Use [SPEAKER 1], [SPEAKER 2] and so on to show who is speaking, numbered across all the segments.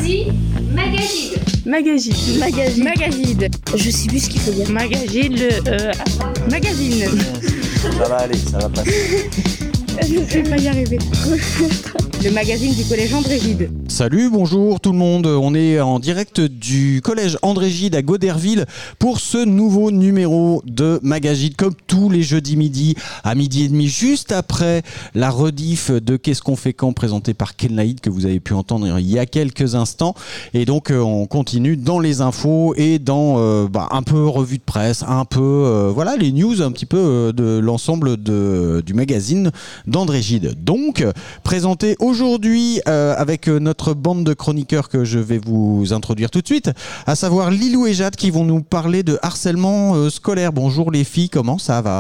[SPEAKER 1] dit Magazine.
[SPEAKER 2] Magazine.
[SPEAKER 3] Je sais plus ce qu'il faut dire.
[SPEAKER 2] Magazine. Magazine.
[SPEAKER 4] Ça va aller, ça va passer.
[SPEAKER 2] Je ne vais pas y arriver. Le magazine du collège André Gide.
[SPEAKER 5] Salut, bonjour tout le monde. On est en direct du collège André Gide à Goderville pour ce nouveau numéro de Magagide, comme tous les jeudis midi à midi et demi, juste après la rediff de Qu'est-ce qu'on fait quand, présenté par Ken Laïd, que vous avez pu entendre il y a quelques instants. Et donc on continue dans les infos et dans un peu revue de presse, un peu voilà les news un petit peu de l'ensemble du magazine d'André Gide. Donc présenté aujourd'hui avec notre bande de chroniqueurs que je vais vous introduire tout de suite, à savoir Lilou et Jade qui vont nous parler de harcèlement scolaire. Bonjour les filles, comment ça va ?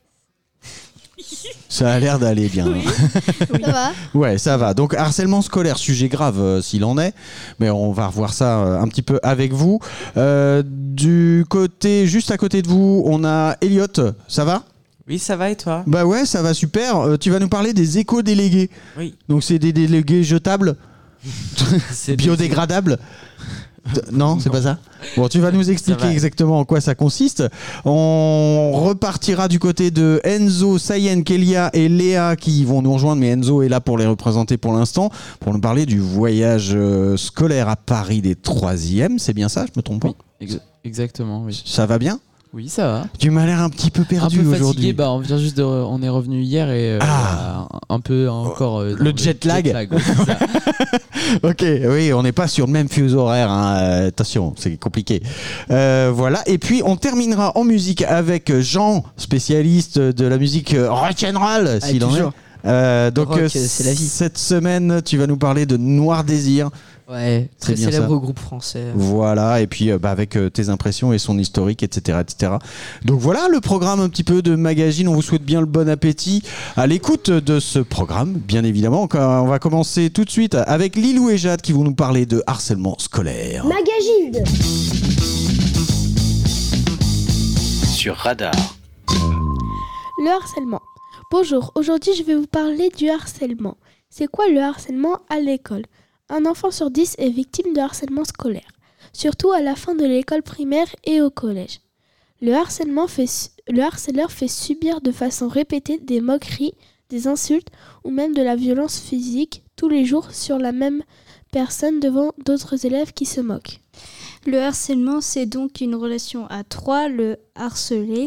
[SPEAKER 5] Ça a l'air d'aller bien.
[SPEAKER 3] Oui. Ça va ?
[SPEAKER 5] Ouais, ça va. Donc harcèlement scolaire, sujet grave s'il en est, mais on va revoir ça un petit peu avec vous. Du côté, juste à côté de vous, on a Elliot, ça va ?
[SPEAKER 4] Oui, ça va et toi ?
[SPEAKER 5] Bah ouais, ça va super. Tu vas nous parler des éco-délégués.
[SPEAKER 4] Oui.
[SPEAKER 5] Donc c'est des délégués jetables,
[SPEAKER 4] C'est
[SPEAKER 5] biodégradables. Non, c'est pas ça. Bon, tu vas nous expliquer exactement en quoi ça consiste. On repartira du côté de Enzo, Sayen, Kélia et Léa qui vont nous rejoindre, mais Enzo est là pour les représenter pour l'instant, pour nous parler du voyage scolaire à Paris des 3e. C'est bien ça, je me trompe pas ?
[SPEAKER 6] Oui, exactement, oui.
[SPEAKER 5] Ça va bien ?
[SPEAKER 6] Oui, ça va.
[SPEAKER 5] Tu m'as l'air un petit peu perdu
[SPEAKER 6] un peu
[SPEAKER 5] aujourd'hui.
[SPEAKER 6] fatigué, on vient juste on est revenu hier et un peu encore
[SPEAKER 5] le jet lag.
[SPEAKER 6] Ouais, c'est ça.
[SPEAKER 5] Ok, oui, on n'est pas sur le même fuseau horaire. Attention, c'est compliqué. Voilà. Et puis on terminera en musique avec Jean, spécialiste de la musique rock'n'roll, s'il en est. Donc
[SPEAKER 3] rock, c'est la vie.
[SPEAKER 5] Cette semaine, tu vas nous parler de Noir Désir.
[SPEAKER 3] Ouais, très
[SPEAKER 5] bien
[SPEAKER 3] célèbre
[SPEAKER 5] ça.
[SPEAKER 3] groupe français.
[SPEAKER 5] Voilà, et puis avec tes impressions et son historique, etc., etc. Donc voilà le programme un petit peu de Magazine. On vous souhaite bien le bon appétit à l'écoute de ce programme, bien évidemment. On va commencer tout de suite avec Lilou et Jade qui vont nous parler de harcèlement scolaire.
[SPEAKER 7] Magagide
[SPEAKER 4] sur Radar.
[SPEAKER 7] Le harcèlement. Bonjour, aujourd'hui je vais vous parler du harcèlement. C'est quoi le harcèlement à l'école ? Un enfant sur 10 est victime de harcèlement scolaire, surtout à la fin de l'école primaire et au collège. Le harceleur fait subir de façon répétée des moqueries, des insultes ou même de la violence physique tous les jours sur la même personne devant d'autres élèves qui se moquent.
[SPEAKER 8] Le harcèlement, c'est donc une relation à trois, le harceleur,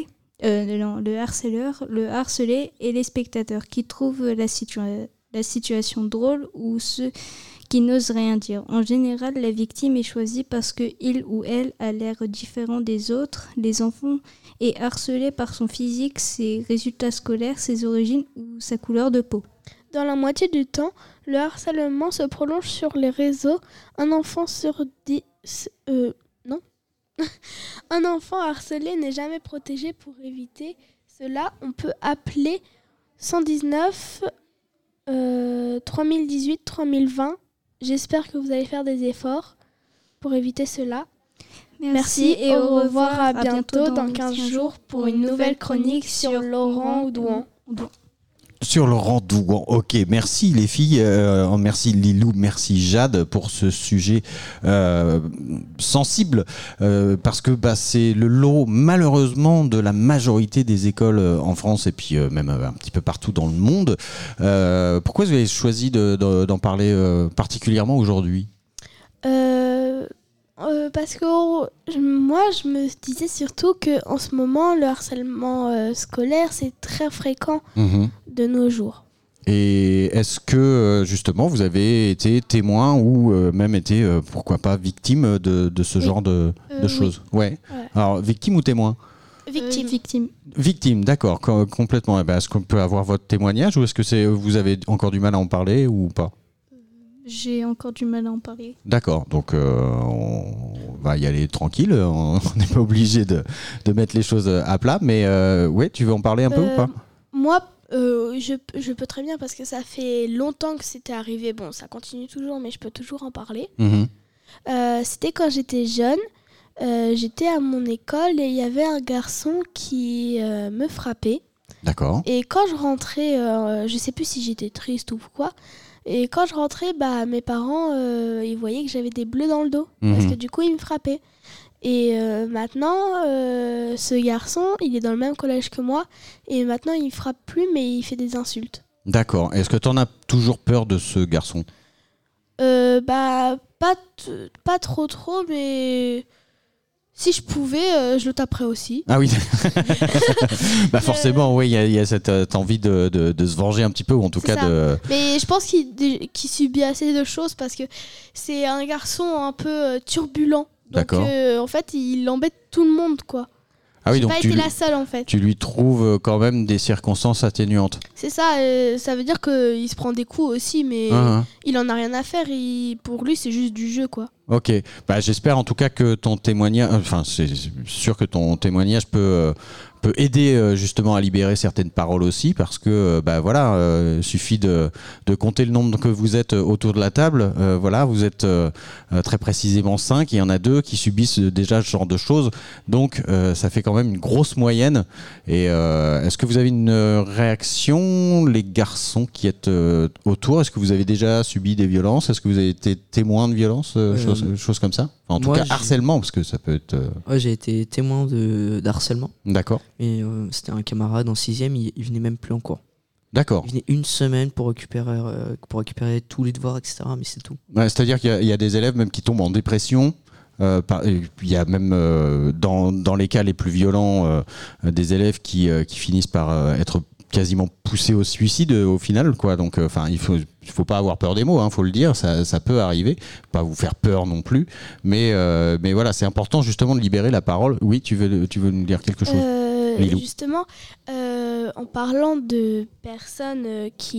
[SPEAKER 8] le harcelé et les spectateurs qui trouvent la situation drôle ou ceux qui n'osent rien dire. En général, la victime est choisie parce qu'il ou elle a l'air différent des autres. Les enfants est harcelé par son physique, ses résultats scolaires, ses origines ou sa couleur de peau.
[SPEAKER 7] Dans la moitié du temps, le harcèlement se prolonge sur les réseaux. Un enfant sur 10... Un enfant harcelé n'est jamais protégé. Pour éviter cela, on peut appeler 119 3018 3020. J'espère que vous allez faire des efforts pour éviter cela. Merci et au revoir, à bientôt dans 15 jours pour une nouvelle chronique sur Laurent Oudouan.
[SPEAKER 5] Sur Laurent Dougan. Ok, merci les filles, merci Lilou, merci Jade pour ce sujet sensible parce que c'est le lot malheureusement de la majorité des écoles en France et puis même un petit peu partout dans le monde. Pourquoi vous avez choisi d'en parler particulièrement aujourd'hui ?
[SPEAKER 7] Parce que moi je me disais surtout qu'en ce moment le harcèlement scolaire c'est très fréquent de nos jours.
[SPEAKER 5] Et est-ce que justement vous avez été témoin ou même été pourquoi pas victime de ce genre de choses ? Oui. Ouais. Alors victime ou témoin ? Victime, d'accord, complètement. Est-ce qu'on peut avoir votre témoignage ou est-ce que vous avez encore du mal à en parler ou pas ?
[SPEAKER 8] J'ai encore du mal à en parler.
[SPEAKER 5] D'accord, donc on va y aller tranquille, on n'est pas obligé de mettre les choses à plat, mais ouais, tu veux en parler un peu ou pas ?
[SPEAKER 7] Moi, je peux très bien parce que ça fait longtemps que c'était arrivé. Bon, ça continue toujours, mais je peux toujours en parler. C'était quand j'étais jeune, j'étais à mon école et il y avait un garçon qui me frappait.
[SPEAKER 5] D'accord.
[SPEAKER 7] Et quand je rentrais, je sais plus si j'étais triste ou quoi, Et quand je rentrais, mes parents, ils voyaient que j'avais des bleus dans le dos. Parce que du coup, ils me frappaient. Et maintenant, ce garçon, il est dans le même collège que moi. Et maintenant, il me frappe plus, mais il fait des insultes.
[SPEAKER 5] D'accord. Est-ce que tu en as toujours peur de ce garçon ?
[SPEAKER 7] Pas trop, mais si je pouvais, je le taperais aussi.
[SPEAKER 5] Ah oui. Forcément, oui, il y a cette envie de se venger un petit peu, ou en tout cas
[SPEAKER 7] ça.
[SPEAKER 5] de...
[SPEAKER 7] Mais je pense qu'il subit assez de choses parce que c'est un garçon un peu turbulent. Donc,
[SPEAKER 5] D'accord.
[SPEAKER 7] En fait, il embête tout le monde, quoi.
[SPEAKER 5] Ah oui,
[SPEAKER 7] J'ai
[SPEAKER 5] donc
[SPEAKER 7] pas été la seule, en fait.
[SPEAKER 5] Tu lui trouves quand même des circonstances atténuantes.
[SPEAKER 7] C'est ça, ça veut dire qu'il se prend des coups aussi, mais il en a rien à faire. Pour lui, c'est juste du jeu, quoi.
[SPEAKER 5] Ok, j'espère en tout cas que ton témoignage, c'est sûr que ton témoignage peut aider justement à libérer certaines paroles aussi, parce que suffit de compter le nombre que vous êtes autour de la table. Vous êtes très précisément 5, il y en a 2 qui subissent déjà ce genre de choses, donc ça fait quand même une grosse moyenne. Et est-ce que vous avez une réaction, les garçons qui êtes autour? Est-ce que vous avez déjà subi des violences? Est-ce que vous avez été témoin de violences, choses comme ça? En tout cas, harcèlement, parce que ça peut être...
[SPEAKER 3] Ouais, j'ai été témoin d'harcèlement.
[SPEAKER 5] D'accord.
[SPEAKER 3] Et c'était un camarade en 6e, il venait même plus en cours.
[SPEAKER 5] D'accord.
[SPEAKER 3] Il venait une semaine pour récupérer tous les devoirs, etc. Mais c'est tout.
[SPEAKER 5] Ouais, c'est-à-dire qu'il y a des élèves même qui tombent en dépression. Il y a même dans les cas les plus violents des élèves qui finissent par être quasiment poussés au suicide au final, quoi. Donc il faut pas avoir peur des mots, faut le dire, ça peut arriver, pas vous faire peur non plus, mais voilà, c'est important justement de libérer la parole. Oui, tu veux nous dire quelque chose, Lilou?
[SPEAKER 7] Justement, en parlant de personnes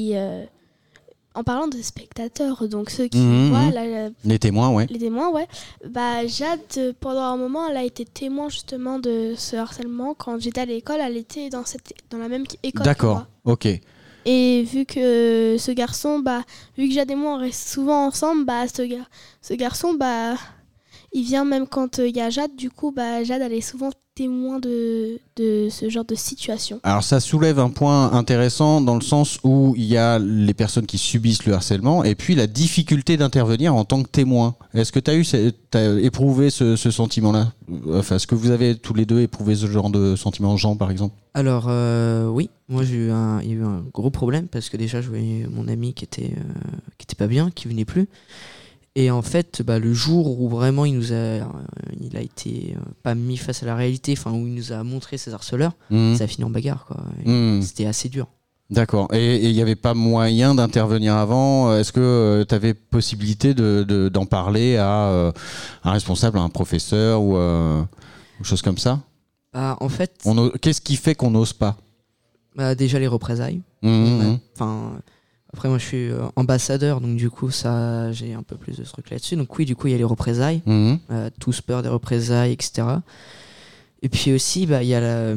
[SPEAKER 7] en parlant de spectateurs, donc ceux qui voient...
[SPEAKER 5] Les témoins, ouais.
[SPEAKER 7] Les témoins, ouais. Jade, pendant un moment, elle a été témoin justement de ce harcèlement. Quand j'étais à l'école, elle était dans la même école.
[SPEAKER 5] D'accord, que moi. Ok.
[SPEAKER 7] Et vu que ce garçon, vu que Jade et moi on reste souvent ensemble, ce garçon, il vient même quand il y a Jade. Du coup, Jade, elle est souvent témoin de ce genre de situation. Alors ça soulève un point intéressant dans le sens où il y a les personnes qui subissent le harcèlement et puis la difficulté d'intervenir en tant que témoin. Est-ce que t'as éprouvé ce sentiment-là? Est-ce que vous avez tous les deux éprouvé ce genre de sentiment, Jean par exemple?
[SPEAKER 3] Alors oui, moi il y a eu un gros problème parce que déjà je voyais mon ami qui était pas bien, qui venait plus. Et en fait, le jour où vraiment il a été pas mis face à la réalité, où il nous a montré ses harceleurs, ça a fini en bagarre, quoi. C'était assez dur. D'accord. Et il n'y avait pas moyen d'intervenir avant? Est-ce que tu avais possibilité d'en parler à un responsable, à un professeur ou chose comme ça? En fait... Qu'est-ce qui fait qu'on n'ose pas? Déjà les représailles. Après moi je suis ambassadeur, donc du coup ça j'ai un peu plus de trucs là-dessus. Donc oui, du coup il y a les représailles, tous peur des représailles, etc. Et puis aussi il y a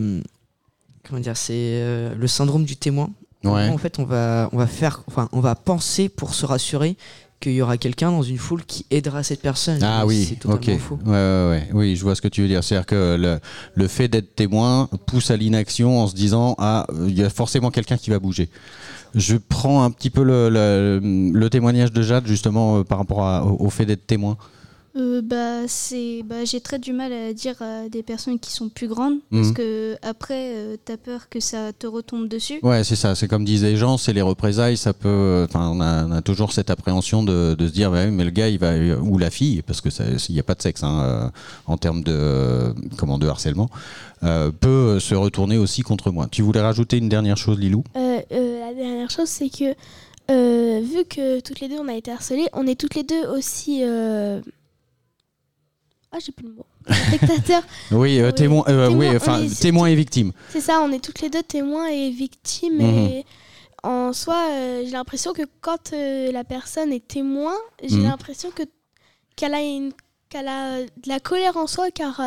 [SPEAKER 3] c'est le syndrome du témoin. Ouais. En fait on va penser pour se rassurer qu'il y aura quelqu'un dans une foule qui aidera cette personne. Ah oui, c'est totalement faux. Ouais. Oui, je vois ce que tu veux dire. C'est-à-dire que le fait d'être témoin pousse à l'inaction en se disant il y a forcément quelqu'un qui va bouger. Je prends un petit peu le témoignage de Jade justement par rapport au fait d'être témoin. J'ai très du mal à dire à des personnes qui sont plus grandes parce que après t'as peur que ça te retombe dessus. Ouais, c'est ça, c'est comme disaient Jean, c'est les représailles, ça peut on a toujours cette appréhension de se dire mais le gars il va ou la fille parce que il y a pas de sexe en termes de harcèlement peut se retourner aussi contre moi. Tu voulais rajouter une dernière chose, Lilou? La dernière chose, c'est que vu que toutes les deux on a été harcelées, on est toutes les deux aussi j'ai plus le mot. Spectateurs. Oui, témoins. Témoins et victimes. C'est ça, on est toutes les deux témoins et victimes. Et en soi, j'ai l'impression que quand la personne est témoin, j'ai l'impression qu'elle a de la colère en soi, car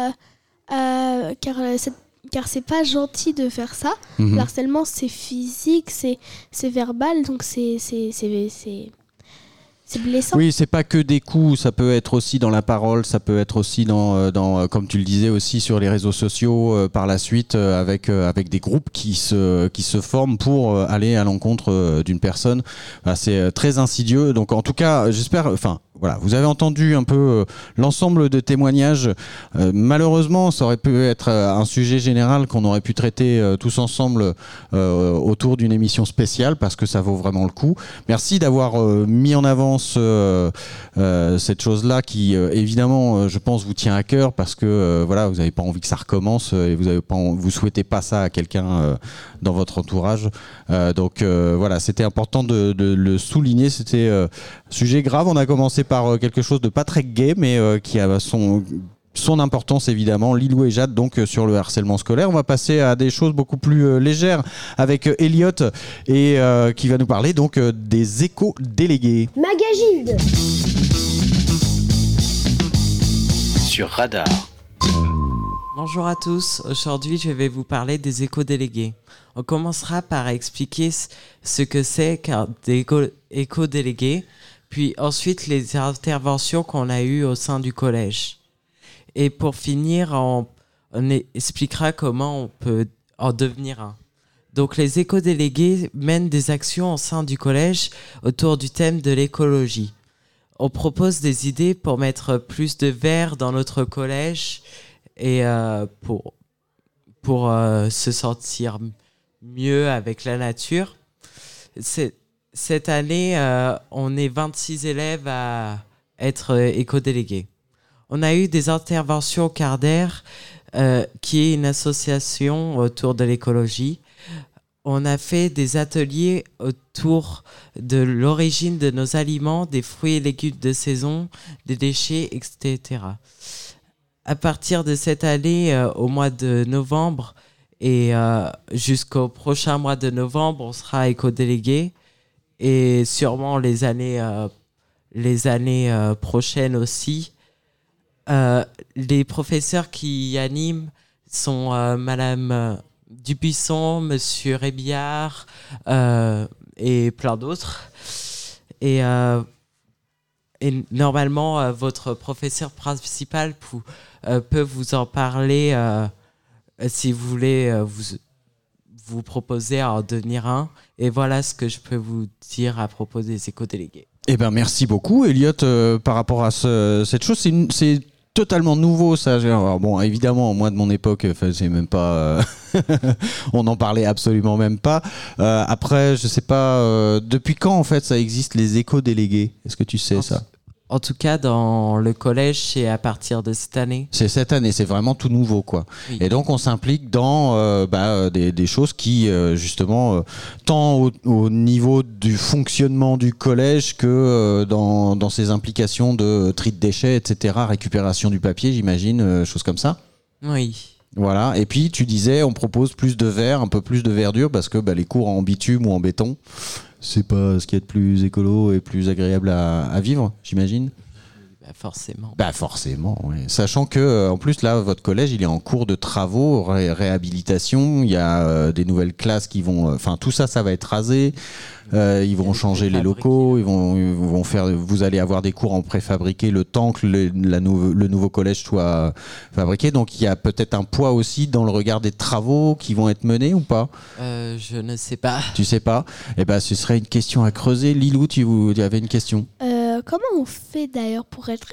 [SPEAKER 3] c'est pas gentil de faire ça. Le harcèlement, c'est physique, c'est verbal, donc
[SPEAKER 7] C'est blessant.
[SPEAKER 5] Oui, c'est pas que des coups, ça peut être aussi dans la parole, ça peut être aussi dans comme tu le disais aussi sur les réseaux sociaux par la suite avec des groupes qui se forment pour aller à l'encontre d'une personne. C'est très insidieux. Donc en tout cas, j'espère. Enfin, voilà, vous avez entendu un peu l'ensemble de témoignages. Malheureusement, ça aurait pu être un sujet général qu'on aurait pu traiter tous ensemble autour d'une émission spéciale parce que ça vaut vraiment le coup. Merci d'avoir mis en avant cette chose-là qui, évidemment, je pense, vous tient à cœur parce que voilà, vous n'avez pas envie que ça recommence et vous souhaitez pas ça à quelqu'un dans votre entourage. Donc voilà, c'était important de le souligner. C'était sujet grave. On a commencé par quelque chose de pas très gai, mais qui a son importance évidemment. Lilou et Jade donc sur le harcèlement scolaire. On va passer à des choses beaucoup plus légères avec Elliot et qui va nous parler donc des éco-délégués.
[SPEAKER 1] Magagilde
[SPEAKER 4] Sur Radar.
[SPEAKER 9] Bonjour à tous, aujourd'hui je vais vous parler des éco-délégués. On commencera par expliquer ce que c'est qu'un éco-délégué, puis ensuite les interventions qu'on a eues au sein du collège. Et pour finir, on expliquera comment on peut en devenir un. Donc les éco-délégués mènent des actions au sein du collège autour du thème de l'écologie. On propose des idées pour mettre plus de verre dans notre collège et pour se sentir mieux avec la nature. Cette année, on est 26 élèves à être éco-délégués. On a eu des interventions au Quart d'Air, qui est une association autour de l'écologie. On a fait des ateliers autour de l'origine de nos aliments, des fruits et légumes de saison, des déchets, etc. À partir de cette année, au mois de novembre et jusqu'au prochain mois de novembre, on sera éco-délégué. Et sûrement les années prochaines aussi. Les professeurs qui animent sont Madame Dubuisson, Monsieur Rébillard et plein d'autres. Et normalement, votre professeur principal peut vous en parler si vous voulez vous proposer à en devenir un. Et voilà ce que je peux vous dire à propos des éco-délégués.
[SPEAKER 5] Eh ben merci beaucoup, Elliot, par rapport à cette chose. C'est totalement nouveau, ça. Alors, bon, évidemment, moi de mon époque, c'est même pas. On n'en parlait absolument même pas. Après, je sais pas. Depuis quand en fait ça existe les éco-délégués ? Est-ce que tu sais ça ?
[SPEAKER 9] En tout cas, dans le collège, c'est à partir de cette année.
[SPEAKER 5] C'est cette année, c'est vraiment tout nouveau, quoi. Oui. Et donc, on s'implique dans des choses qui, justement, tant au niveau du fonctionnement du collège que dans ses implications de tri de déchets, etc., récupération du papier, j'imagine, choses comme ça.
[SPEAKER 9] Oui.
[SPEAKER 5] Voilà. Et puis, tu disais, on propose plus de verre, un peu plus de verdure, parce que les cours en bitume ou en béton, c'est pas ce qu'il y a de plus écolo et plus agréable à vivre, j'imagine.
[SPEAKER 9] Forcément.
[SPEAKER 5] Forcément, oui. Sachant que, en plus, là, votre collège, il est en cours de travaux, réhabilitation. Il y a des nouvelles classes qui vont. Enfin, tout ça, ça va être rasé. Ils vont changer les locaux. Ils vont faire. Vous allez avoir des cours en préfabriqué le temps que le nouveau collège soit fabriqué. Donc, il y a peut-être un poids aussi dans le regard des travaux qui vont être menés ou pas ?
[SPEAKER 9] Je ne sais pas.
[SPEAKER 5] Tu sais pas ? Eh ben, ce serait une question à creuser. Lilou, tu avais une question ?
[SPEAKER 7] Comment on fait d'ailleurs pour être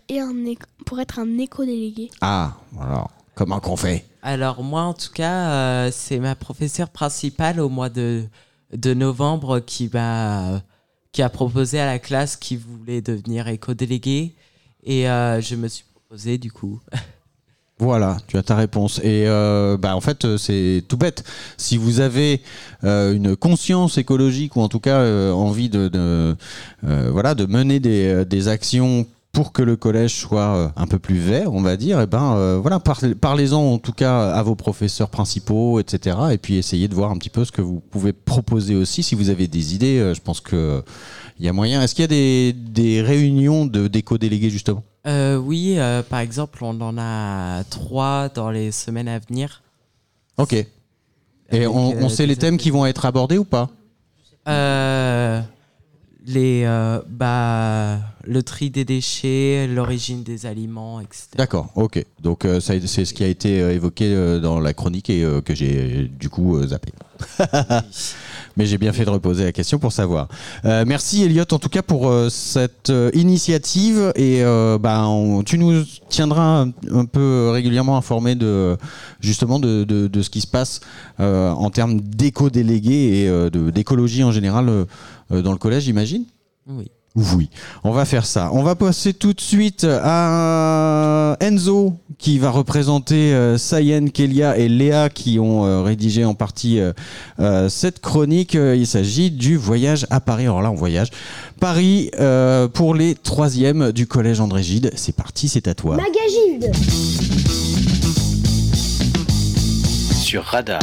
[SPEAKER 7] un éco-délégué ?
[SPEAKER 5] Ah, alors, comment qu'on fait ?
[SPEAKER 9] Alors moi, en tout cas, c'est ma professeure principale au mois de novembre qui a proposé à la classe qui voulait devenir éco-délégué. Et je me suis proposé du coup.
[SPEAKER 5] Voilà, tu as ta réponse. Et en fait, c'est tout bête. Si vous avez une conscience écologique ou en tout cas envie de mener des actions pour que le collège soit un peu plus vert, on va dire, parlez-en en tout cas à vos professeurs principaux, etc. Et puis essayez de voir un petit peu ce que vous pouvez proposer aussi. Si vous avez des idées, je pense qu'il y a moyen. Est-ce qu'il y a des réunions d'éco-délégués justement ?
[SPEAKER 9] Oui, par exemple, on en a 3 dans les semaines à venir.
[SPEAKER 5] Ok. Et on sait les thèmes qui vont être abordés ou pas ?
[SPEAKER 9] le tri des déchets, l'origine des aliments, etc.
[SPEAKER 5] D'accord, ok. Donc c'est ce qui a été évoqué dans la chronique et que j'ai du coup zappé. Mais j'ai bien fait de reposer la question pour savoir. Merci Elliot en tout cas pour cette initiative et tu nous tiendras un peu régulièrement informés de justement de ce qui se passe en termes d'éco-délégués et d'écologie en général dans le collège, j'imagine ?
[SPEAKER 9] Oui.
[SPEAKER 5] Oui, on va faire ça. On va passer tout de suite à Enzo qui va représenter Sayen, Kélia et Léa qui ont rédigé en partie cette chronique. Il s'agit du voyage à Paris. Alors là, on voyage. Paris pour les 3e du collège André Gide. C'est parti, c'est à toi.
[SPEAKER 1] Magagide
[SPEAKER 4] Sur Radar.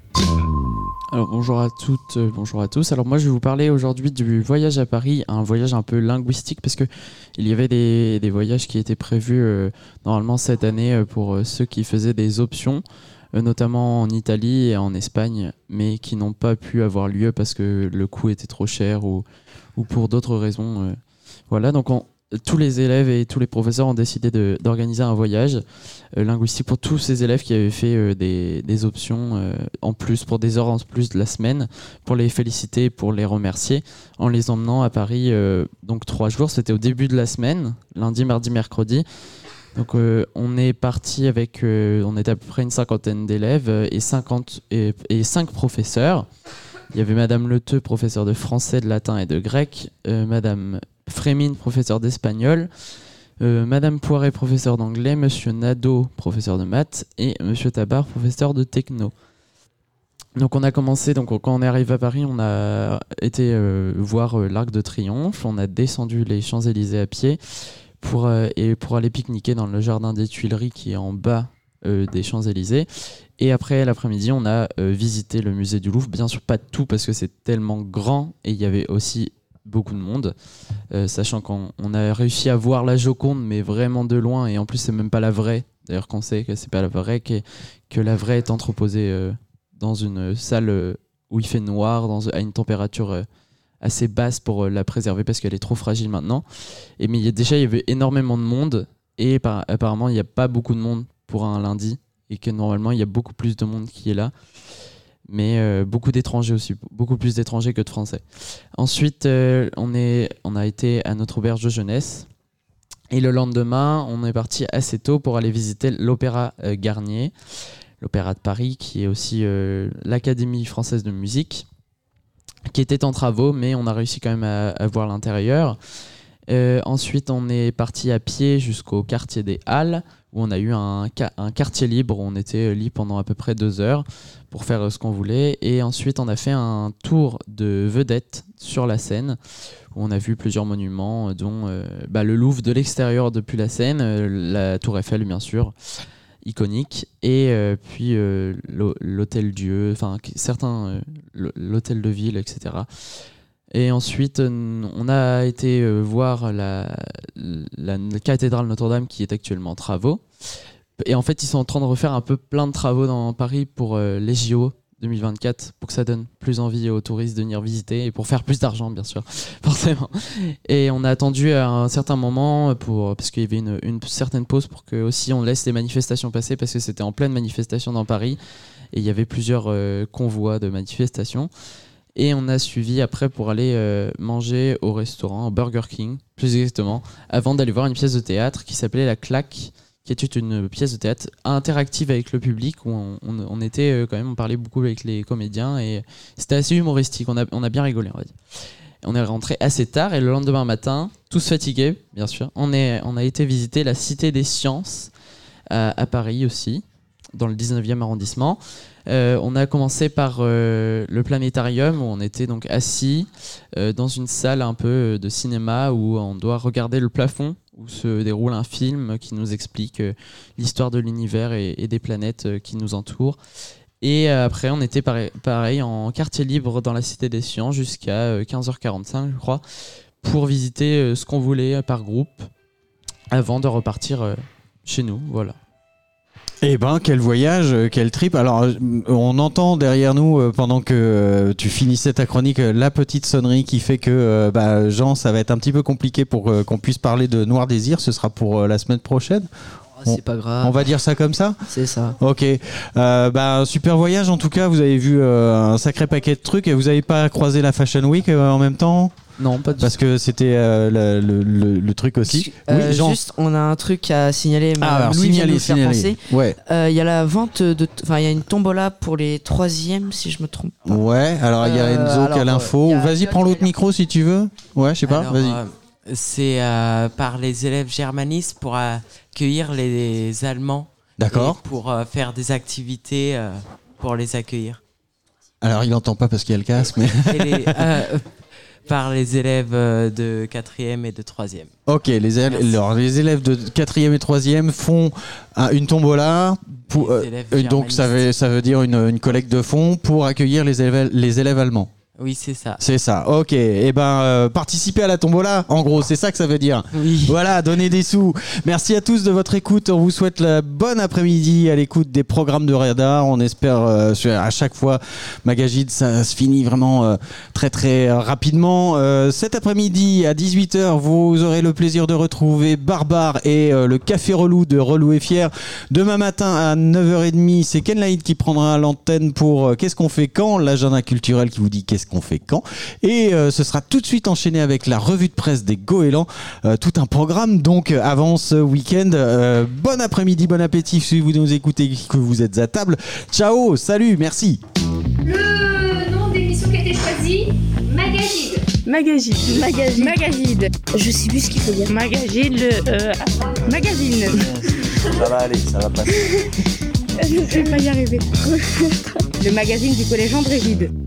[SPEAKER 6] Alors bonjour à toutes, bonjour à tous. Alors moi je vais vous parler aujourd'hui du voyage à Paris, un voyage un peu linguistique parce que il y avait des voyages qui étaient prévus normalement cette année pour ceux qui faisaient des options, notamment en Italie et en Espagne, mais qui n'ont pas pu avoir lieu parce que le coût était trop cher ou pour d'autres raisons. Voilà, donc tous les élèves et tous les professeurs ont décidé d'organiser un voyage linguistique pour tous ces élèves qui avaient fait des options en plus, pour des heures en plus de la semaine, pour les féliciter, pour les remercier, en les emmenant à Paris donc 3 jours. C'était au début de la semaine, lundi, mardi, mercredi. Donc on est parti avec, on était à peu près une 50aine d'élèves et 5 professeurs. Il y avait Madame Leteux, professeure de français, de latin et de grec, Madame Frémine, professeur d'espagnol, Madame Poiret, professeur d'anglais, Monsieur Nadeau, professeur de maths et Monsieur Tabar, professeur de techno. Donc on a commencé, donc quand on est arrivé à Paris, on a été voir l'Arc de Triomphe, on a descendu les Champs-Élysées à pied pour aller pique-niquer dans le jardin des Tuileries qui est en bas des Champs-Élysées. Et après, l'après-midi, on a visité le musée du Louvre. Bien sûr, pas tout parce que c'est tellement grand et il y avait aussi beaucoup de monde, sachant qu'on a réussi à voir la Joconde, mais vraiment de loin. Et en plus, c'est même pas la vraie. D'ailleurs, qu'on sait que c'est pas la vraie, que la vraie est entreposée dans une salle où il fait noir, à une température assez basse pour la préserver parce qu'elle est trop fragile maintenant. Mais il y avait énormément de monde et apparemment, il n'y a pas beaucoup de monde pour un lundi et que normalement, il y a beaucoup plus de monde qui est là. Mais beaucoup d'étrangers aussi, beaucoup plus d'étrangers que de Français. Ensuite, on a été à notre auberge de jeunesse. Et le lendemain, on est parti assez tôt pour aller visiter l'Opéra Garnier, l'Opéra de Paris, qui est aussi l'Académie française de musique, qui était en travaux, mais on a réussi quand même à voir l'intérieur. Ensuite, on est parti à pied jusqu'au quartier des Halles, où on a eu un quartier libre, où on était libre pendant à peu près 2 heures pour faire ce qu'on voulait. Et ensuite, on a fait un tour de vedettes sur la Seine, où on a vu plusieurs monuments, dont le Louvre de l'extérieur depuis la Seine, la Tour Eiffel, bien sûr, iconique, et puis l'Hôtel Dieu, enfin certains, l'Hôtel de Ville, etc. Et ensuite, on a été voir la cathédrale Notre-Dame qui est actuellement en travaux. Et en fait, ils sont en train de refaire un peu plein de travaux dans Paris pour les JO 2024, pour que ça donne plus envie aux touristes de venir visiter et pour faire plus d'argent, bien sûr, forcément. Et on a attendu à un certain moment parce qu'il y avait une certaine pause pour que aussi on laisse les manifestations passer, parce que c'était en pleine manifestation dans Paris et il y avait plusieurs convois de manifestations. Et on a suivi après pour aller manger au restaurant, au Burger King, plus exactement, avant d'aller voir une pièce de théâtre qui s'appelait La Claque, qui était une pièce de théâtre interactive avec le public, où on était quand même, on parlait beaucoup avec les comédiens et c'était assez humoristique, on a bien rigolé, on va dire. On est rentré assez tard et le lendemain matin, tous fatigués, bien sûr, on a été visiter la Cité des Sciences à Paris aussi, dans le 19e arrondissement. On a commencé par le planétarium, où on était donc assis dans une salle un peu de cinéma où on doit regarder le plafond, où se déroule un film qui nous explique l'histoire de l'univers et des planètes qui nous entourent. Et après, on était pareil en quartier libre dans la Cité des Sciences jusqu'à 15h45, je crois, pour visiter ce qu'on voulait par groupe avant de repartir chez nous. Voilà.
[SPEAKER 5] Eh ben, quel voyage, quel trip. Alors, on entend derrière nous, pendant que tu finissais ta chronique, la petite sonnerie qui fait que, Jean, ça va être un petit peu compliqué pour qu'on puisse parler de Noir Désir. Ce sera pour la semaine prochaine.
[SPEAKER 3] C'est pas grave.
[SPEAKER 5] On va dire ça comme ça ?
[SPEAKER 3] C'est ça.
[SPEAKER 5] Ok. Super voyage en tout cas. Vous avez vu un sacré paquet de trucs et vous n'avez pas croisé la Fashion Week en même temps ?
[SPEAKER 6] Non, pas du
[SPEAKER 5] Parce que c'était le truc aussi. Oui, Jean.
[SPEAKER 3] Juste, on a un truc à signaler.
[SPEAKER 5] Alors,
[SPEAKER 3] Louis vient de nous faire penser.
[SPEAKER 5] Ouais.
[SPEAKER 3] Il y a la vente il y a une tombola pour les 3e, si je me trompe pas.
[SPEAKER 5] Ouais. Alors, il y a Enzo qui a l'info. Vas-y, prends l'autre micro si tu veux. Ouais, je sais pas.
[SPEAKER 9] Alors,
[SPEAKER 5] Vas-y.
[SPEAKER 9] c'est par les élèves germanistes pour accueillir les Allemands.
[SPEAKER 5] D'accord.
[SPEAKER 9] Et pour faire des activités pour les accueillir.
[SPEAKER 5] Alors, il n'entend pas parce qu'il y a le casque, mais.
[SPEAKER 9] Par les élèves de 4e et de 3e.
[SPEAKER 5] Ok, les élèves de 4e et 3e font une tombola. Donc ça veut dire une collecte de fonds pour accueillir les élèves allemands.
[SPEAKER 9] Oui, c'est ça.
[SPEAKER 5] C'est ça, ok. Et participez à la tombola, en gros, c'est ça que ça veut dire.
[SPEAKER 9] Oui.
[SPEAKER 5] Voilà, donnez des sous. Merci à tous de votre écoute. On vous souhaite la bonne après-midi à l'écoute des programmes de Radar. On espère à chaque fois, Magagide, ça se finit vraiment très très rapidement. Cet après-midi à 18h, vous aurez le plaisir de retrouver Barbare et le Café Relou de Relou et Fier. Demain matin à 9h30, c'est Ken Laïd qui prendra l'antenne pour Qu'est-ce qu'on fait quand, l'agenda culturel qui vous dit qu'est-ce qu'on fait quand. Et ce sera tout de suite enchaîné avec la revue de presse des Goélands. Tout un programme donc avant ce week-end. Bon après-midi, bon appétit si vous nous écoutez, que vous êtes à table. Ciao, salut, merci.
[SPEAKER 1] Le nom d'émission qui a été choisi,
[SPEAKER 2] Magagide.
[SPEAKER 7] Je sais plus ce qu'il faut dire.
[SPEAKER 2] Magagide, magazine.
[SPEAKER 10] Ça va aller, ça va passer.
[SPEAKER 2] Je vais pas y arriver. Le magazine du collège André Gide.